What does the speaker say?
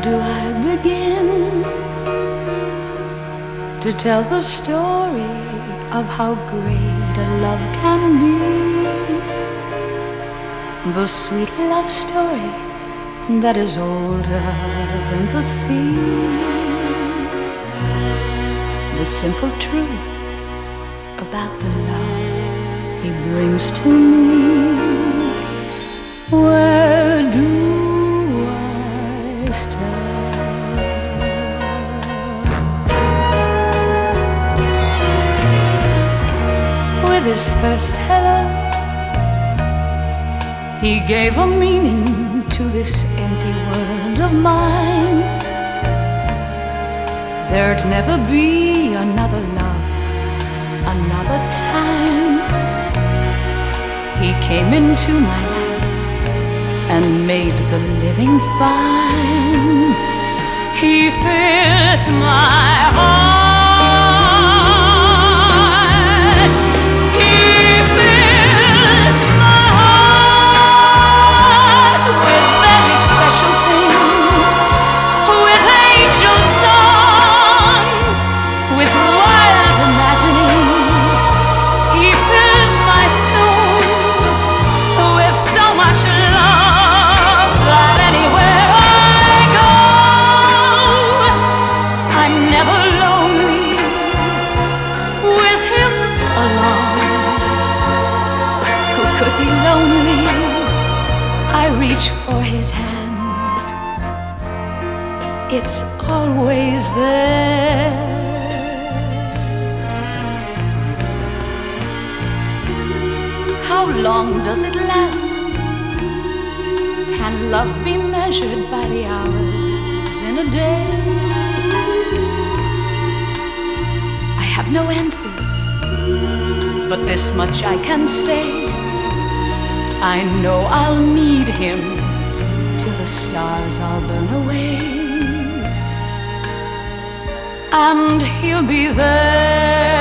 do I begin to tell the story of how great a love can be? The sweet love story that is older than the sea. The simple truth about the love he brings to me. Where do I start? With his first hello, he gave a meaning to this empty world of mine. There'd never be another love, another time. He came into my life and made the living fine. He fills my heart. He fills my heart with very special things, with angel songs, with wild imaginings. He fills my soul with so much love that anywhere I go, I'm never lonely with him alone. Who could be lonely? I reach for his hand, it's always there. How long does it last? Can love be measured by the hours in a day? I have no answers, but this much I can say: I know I'll need him till the stars all burn away, and he'll be there